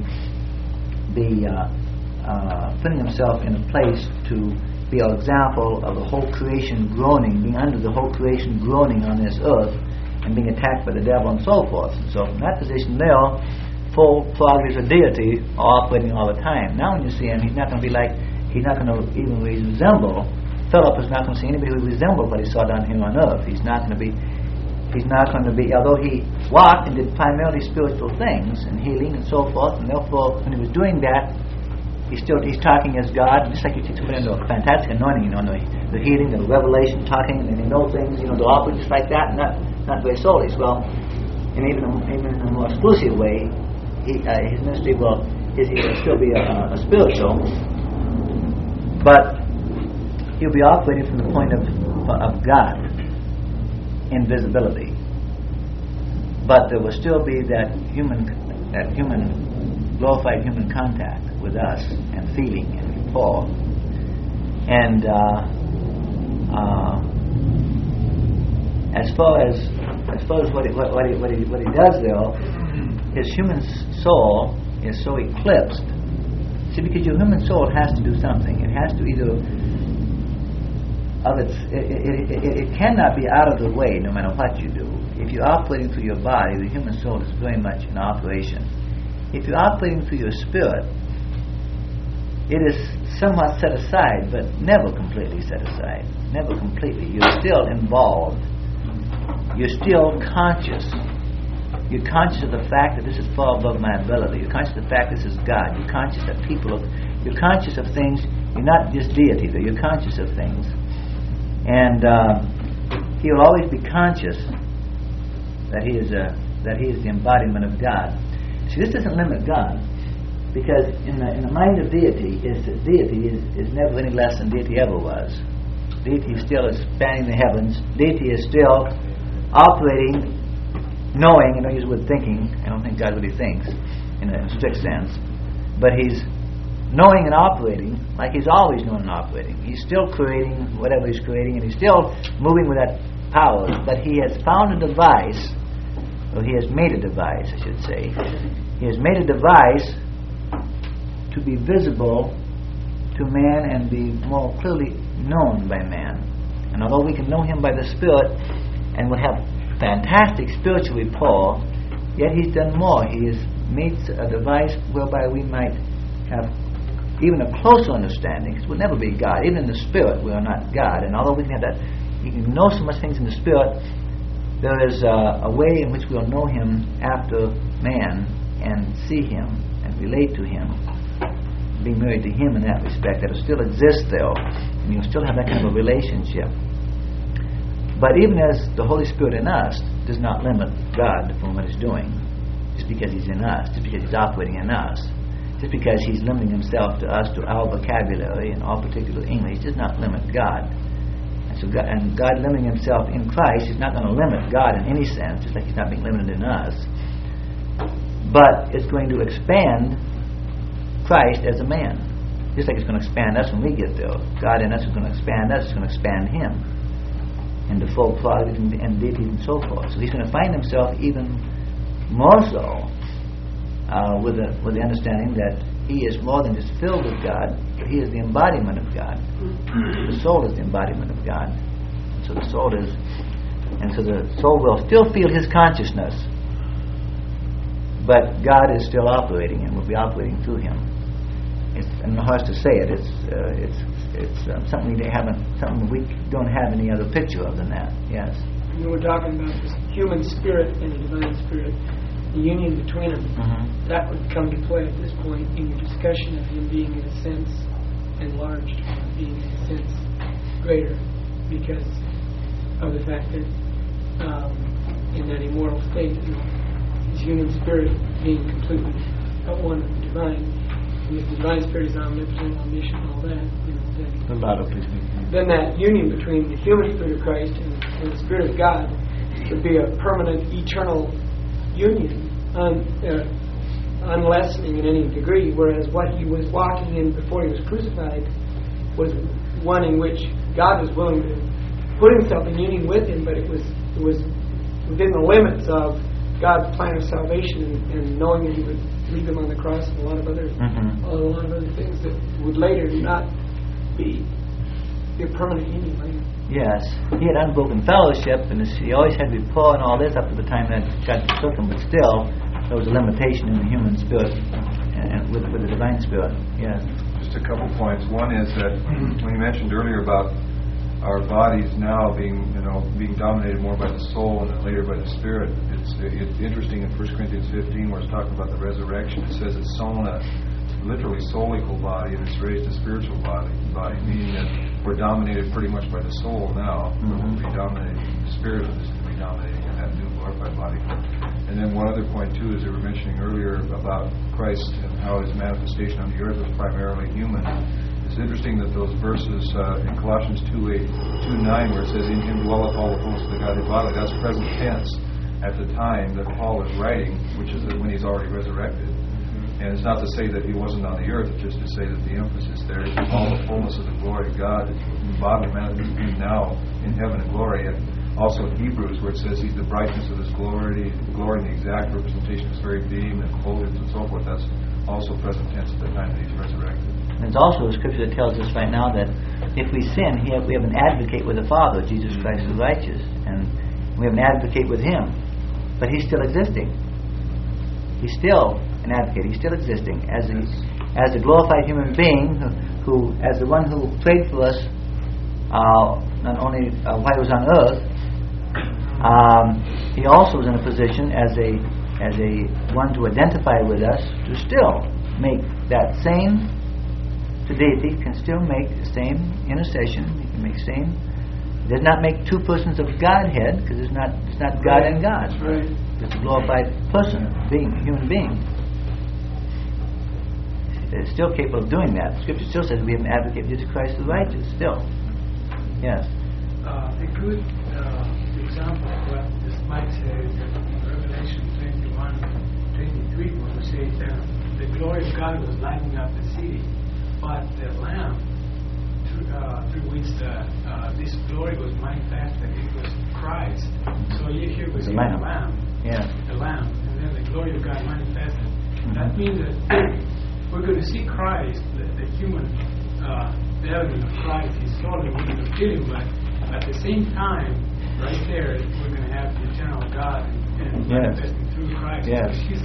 putting himself in a place to be an example of the whole creation groaning, being under the whole creation groaning on this earth and being attacked by the devil and so forth. And so from that position there, full prerogatives of deity are operating all the time. Now when you see him, he's not going to even resemble, Philip is not going to see anybody who resembles what he saw down here on earth. He's not going to be, although he walked and did primarily spiritual things and healing and so forth, and therefore when he was doing that, he's talking as God, just like you see somebody under a fantastic anointing, the healing, the revelation, talking, and they know things, the operating just like that, and not very soulish. Well, and even in a more exclusive way, his ministry will still be a spiritual, but he'll be operating from the point of God in visibility. But there will still be that glorified human contact with us and feeling and rapport. And as far as what he does, though, his human soul is so eclipsed. See, because your human soul has to do something. It has to either it cannot be out of the way no matter what you do. If you're operating through your body, the human soul is very much in operation. If you're operating through your spirit, it is somewhat set aside, but never completely set aside. Never completely. You're still involved. You're still conscious. You're conscious of the fact that this is far above my ability. You're conscious of the fact this is God. You're conscious that you're conscious of things. You're not just deity, but you're conscious of things. And he will always be conscious that he is the embodiment of God. See, this doesn't limit God, because in the mind of deity is never any less than deity ever was. Deity is still spanning the heavens. Deity is still operating, knowing. I don't use the word thinking. I don't think God really thinks in a strict sense, but he's knowing and operating like he's always known and operating. He's still creating whatever he's creating, and he's still moving with that power. But he has found a device, or he has made a device, I should say. He has made a device to be visible to man and be more clearly known by man. And although we can know him by the Spirit and will have fantastic spiritual rapport, yet he's done more. He has made a device whereby we might have even a closer understanding, because we'll never be God. Even in the Spirit, we are not God. And although we can have that, you can know so much things in the Spirit, there is a way in which we'll know him after man and see him and relate to him, be married to him in that respect. That will still exist there, and you'll still have that kind of a relationship. But even as the Holy Spirit in us does not limit God from what he's doing, just because he's in us, just because he's operating in us, just because he's limiting himself to us, to our vocabulary and our particular English, does not limit God. And so God limiting himself in Christ is not going to limit God in any sense, just like he's not being limited in us. But it's going to expand Christ as a man, just like it's going to expand us when we get there. God in us is going to expand us, it's going to expand him into full prodigy and deity and so forth. So he's going to find himself even more so with the understanding that he is more than just filled with God, but he is the embodiment of God. The soul is the embodiment of God. So the soul will still feel his consciousness, but God is still operating and will be operating through him. I don't know how else to say it. It's something we don't have any other picture of than that. Yes. You were talking about this human spirit and the divine spirit, the union between them. Mm-hmm. That would come to play at this point in your discussion of him being, in a sense, enlarged, being, in a sense, greater, because of the fact that in that immortal state, his human spirit being completely at one with the divine. And if the divine spirit is omnipotent, omniscient, all that, then that union between the human spirit of Christ and the spirit of God would be a permanent, eternal union, unlessening in any degree. Whereas what he was walking in before he was crucified was one in which God was willing to put himself in union with him, but it was within the limits of God's plan of salvation, and knowing that he would leave him on the cross and a lot of other things that would later not be a permanent union later. Yes, he had unbroken fellowship, and he always had rapport and all this up to the time that God took him, but still there was a limitation in the human spirit and with the divine spirit. Yes. Just a couple points. One is that when you mentioned earlier about our bodies now being dominated more by the soul and then later by the spirit, it's interesting in 1 Corinthians 15 where it's talking about the resurrection. It says it's sown a literally soulical body and it's raised a spiritual body, meaning that we're dominated pretty much by the soul now, but we'll be dominating the spirit, is going to be dominating in that new glorified body. And then one other point too is they were mentioning earlier about Christ and how his manifestation on the earth was primarily human. It's interesting that those verses in Colossians 2:9 where it says, "In him dwelleth all the fullness of the Godhead bodily," that's present tense at the time that Paul is writing, which is when he's already resurrected. And it's not to say that He wasn't on the earth, it's just to say that the emphasis there is all the fullness of the glory of God is bodily manifested now in heaven and glory. And also in Hebrews, where it says He's the brightness of His glory and the exact representation of His very being and clothes and so forth. That's also present tense at the time that He's resurrected. There's also a scripture that tells us right now that if we sin, we have an advocate with the Father, Jesus Christ the righteous, and we have an advocate with Him. But He's still existing. He's still an advocate. He's still existing as a glorified human being who as the one who prayed for us, not only while He was on earth. He also is in a position as a one to identify with us to still make that same deity, can still make the same intercession. He can make same. He does not make two persons of Godhead, because it's not God and God. Right. It's a glorified person, human being. It's still capable of doing that. Scripture still says we have an advocate, Jesus Christ the righteous. Still, yes. A good example of what this might say is in Revelation 21:23, where we say the glory of God was lighting up the city, but the Lamb through which this glory was manifested, it was Christ. So here we see the Lamb, the Lamb, and then the glory of God manifested. Mm-hmm. That means that we're going to see Christ, the human the element of Christ. He's slowly going to kill Him, but at the same time, right there, we're going to have the eternal God and manifesting through Christ. Yes. He's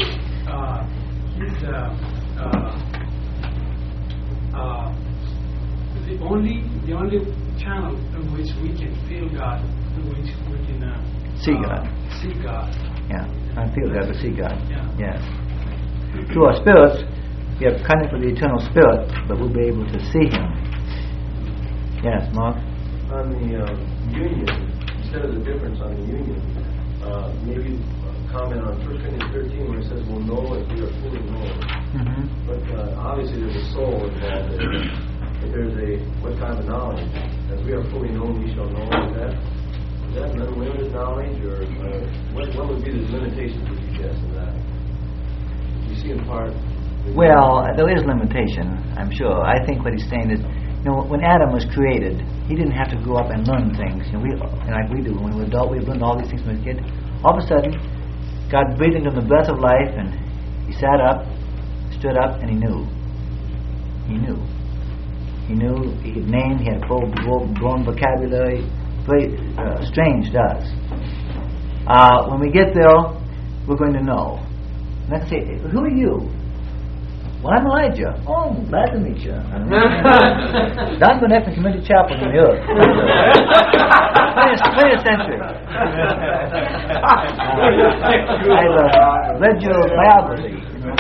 the only channel through which we can feel God, through which we can see God. See God. Yeah, I feel God, but see God. Yeah. Yes. Through our spirits, we have contact with the eternal Spirit, but we'll be able to see Him. Yes, Mark? On the union, instead of the difference on the union, maybe comment on 1 Corinthians 13 where it says we'll know if we are fully known. Mm-hmm. But obviously there's a soul involved in it. But there's what kind of knowledge? As we are fully known, we shall know. Is that an unlimited knowledge, or what would be the limitations would you guess in that? You see in part. Well, there is limitation, I'm sure. I think what he's saying is, when Adam was created, he didn't have to go up and learn things. Like we do. When we were adult, we learned all these things when we were a kid. All of a sudden, God breathed into him the breath of life, and he sat up, stood up, and he knew. He knew. He knew. He could name. He had a full-blown vocabulary. Very strange to us. When we get there, we're going to know. Let's say, who are you? Well, I'm Elijah. Oh, glad to meet you. Don Burnett from Community Chapel in New York. 20th century. I've read your biography.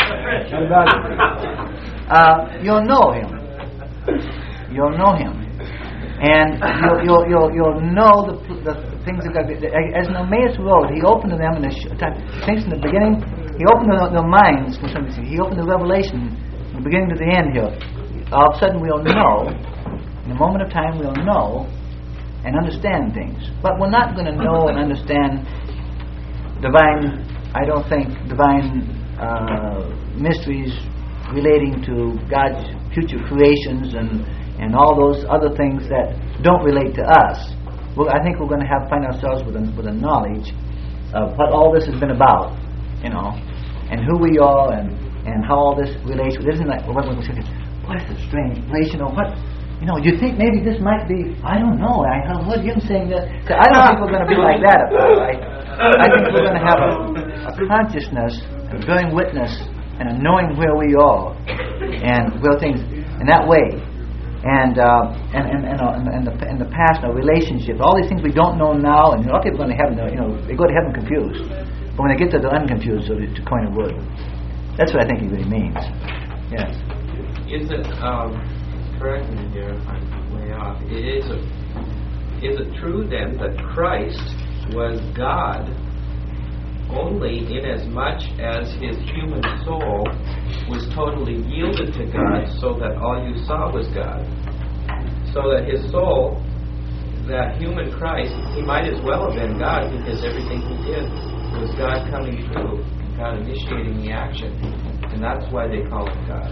You'll know him. You'll know him. And you'll know the things that God. As an Emmaus Road, he opened to them in things in the beginning. He opened their minds. He opened the revelation from the beginning to the end here. All of a sudden, we'll know. In a moment of time, we'll know and understand things. But we're not going to know and understand divine. I don't think divine mysteries relating to God's future creations and all those other things that don't relate to us. I think we're going to find ourselves with a knowledge of what all this has been about, and who we are, and how all this relates. It isn't like what is a strange place, what. You think maybe this might be. I don't know. I heard him saying that. I don't think we're going to be like that. I think we're going to have a consciousness, a bearing witness, and a knowing where we are, and where things in that way. And the past, our relationships, all these things we don't know now, and a lot of people go to heaven, they go to heaven confused, but when they get to the unconfused, so to coin a word, that's what I think he really means. Yes. Is it correct me here if I'm way off? Is it true then that Christ was God only in as much as his human soul was totally yielded to God, so that all you saw was God? So that his soul, that human Christ, he might as well have been God, because everything he did was God coming through, God initiating the action. and that's why they call him God.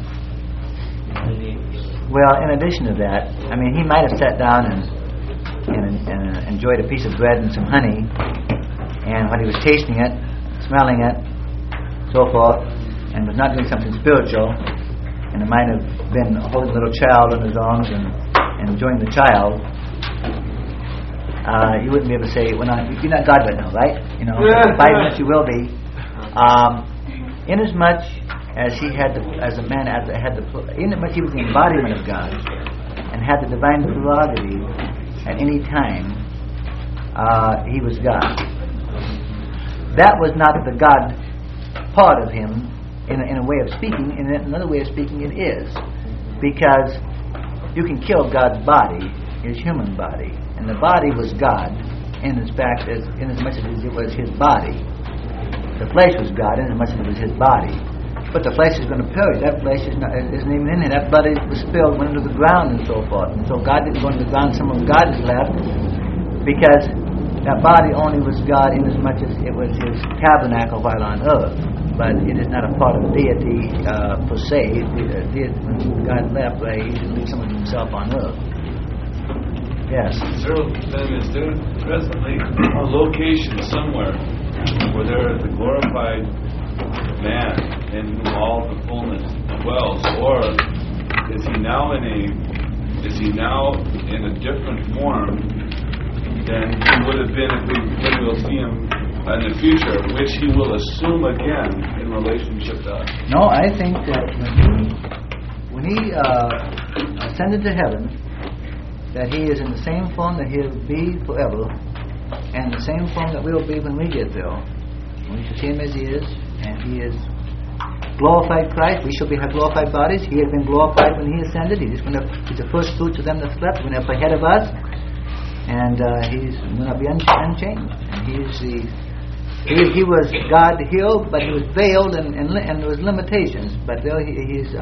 Well, in addition to that, I mean, he might have sat down and enjoyed a piece of bread and some honey, and when he was tasting it, smelling it, so forth, and was not doing something spiritual, and it might have been holding a little child in his arms and enjoying the child, you wouldn't be able to say, well, you're not God right now, right? In 5 minutes you will be. Inasmuch as he had, inasmuch he was the embodiment of God and had the divine prerogative at any time, he was God. That was not the God part of him in a way of speaking. In another way of speaking, it is, because you can kill God's body, his human body, and the body was God in as much as it was his body. The flesh was God in as much as it was his body. But the flesh is going to perish. That flesh isn't even in there. That blood was spilled, went into the ground, and so forth. And so God didn't go into the ground. Some of God is left, because that body only was God in as much as it was his tabernacle while on earth. But it is not a part of deity per se. When God left, he didn't leave some of himself on earth. Yes. Is there presently a location somewhere where there is a glorified man in whom all the fullness dwells, or is he now in a different form than he would have been if we will see him in the future, which he will assume again in relationship to us? No, I think that when he ascended to heaven, that he is in the same form that he'll be forever, and the same form that we'll be when we get there. We shall see him as he is, and he is glorified Christ. We shall have glorified bodies. He has been glorified when he ascended. He's the first fruits of them that slept. He's going to be ahead of us, and he's going to be unchanged. And he was God here, but he was veiled, and there was limitations. But there he's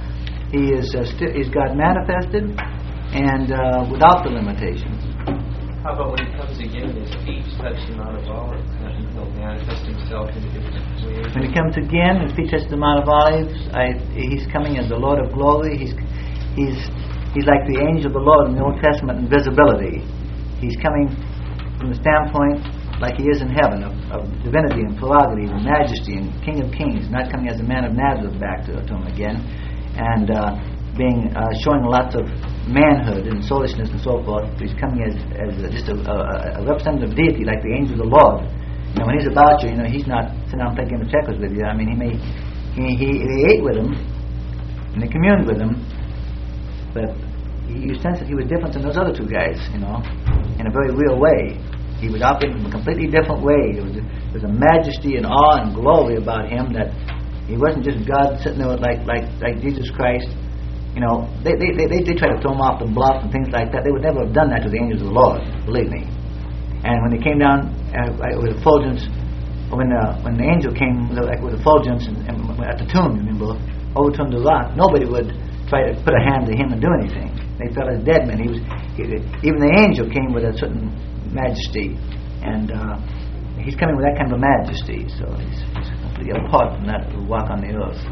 God manifested, and without the limitations. How about when he comes again, his feet touch the Mount of Olives, and he'll manifest himself in different ways? When he comes again, his feet touch the Mount of Olives. He's coming as the Lord of glory. He's like the angel of the Lord in the Old Testament in visibility. He's coming from the standpoint like he is in heaven, of divinity and prerogative and majesty and King of Kings, not coming as a man of Nazareth back to him again, and showing lots of manhood and soulishness and so forth. He's coming as just a representative deity, like the angel of the Lord. When he's about you, he's not sitting down playing checkers with you. I mean, he ate with him and he communed with him, but you sense that he was different than those other two guys, in a very real way. He was operating in a completely different way. There was a majesty and awe and glory about him, that he wasn't just God sitting there like Jesus Christ. They tried to throw him off the bluff and things like that. They would never have done that to the angels of the Lord, believe me. And when they came down with effulgence, when the angel came with effulgence and at the tomb, remember, overturned the rock, nobody would try to put a hand to him and do anything. They felt as dead men. Even the angel came with a certain majesty, and he's coming with that kind of a majesty. So he's completely apart from that to walk on the earth.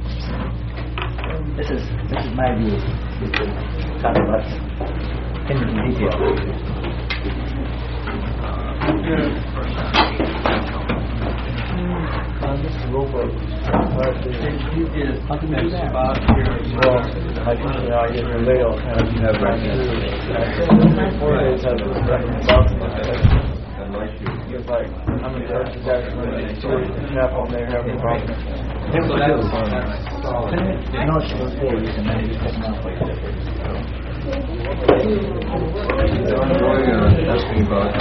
This is my view. We could talk about in detail. Mr. Roper, you did about here. Well, I usually I get the layout kind of have right now. 4 days has a box like how many verses actually the chapel and they have a problem. No, she was there, and then he was picking up like that. Asking about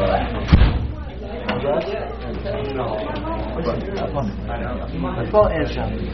as well as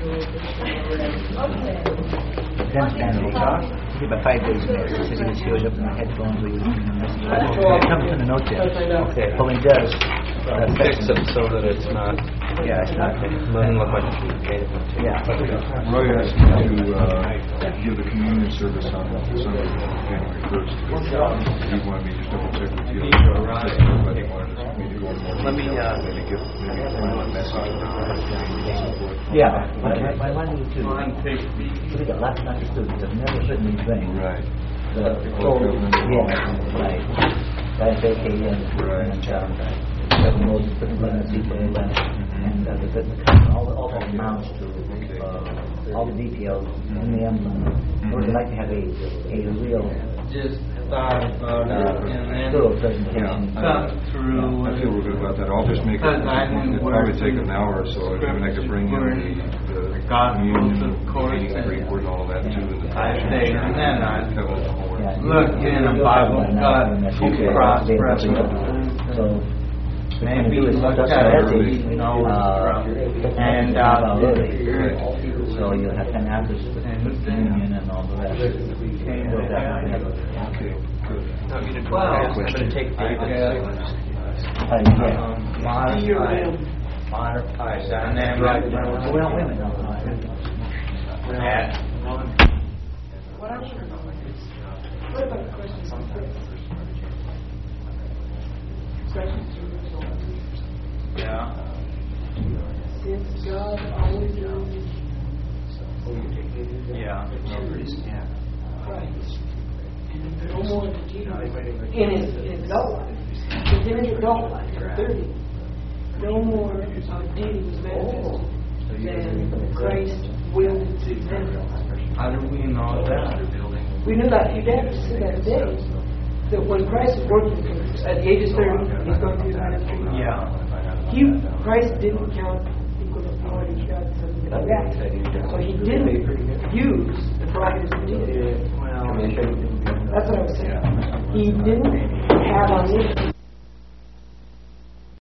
Dennis Bandy. He did about 5 days in there. He said he was healed up in the headphones. He was coming from the notes there. Okay. Well, he does. fix it so that it's not. Yeah, it's not. Doesn't look like it's made of Yeah. Roy asked me to give the communion service on Sunday, January 1st. He wanted me to just double check with you. But he wanted me to go more. Let me give maybe a final message. Yeah, I want you to look at last night's students have never written anything. Right. The right. That's okay, and Kevin Moses put the run detail and all the amounts to all the details in the emblem. Would like to have a real Just thought about it and thorough then presentation. thought through. I feel real good about that. I'll just make it. It'll probably take an hour or so. I mean, I could bring in the communion, the Greek word, and all of that too. I say, and then I Yeah, look in a Bible, cross-reference. So Maybe do is look just at that it, and so you'll have 10 hours with communion and all the rest. Okay, good. Well, I'm going to take modify that, and then Well, wait a minute. What about the questions on questions? Yeah. Since God always knows Yeah. Christ, and no more than Jesus in his adult life, but in his adult life, at 30, no more of deity was manifested than Christ will exist. How do we know that? We knew that. You'd have to see that today. That when Christ is working at the age of 30, he's going through his ministry. Yeah. Christ didn't count equal authority. He got something like that. So he didn't use the prerogatives of Jesus. That's what I was saying. He didn't have on this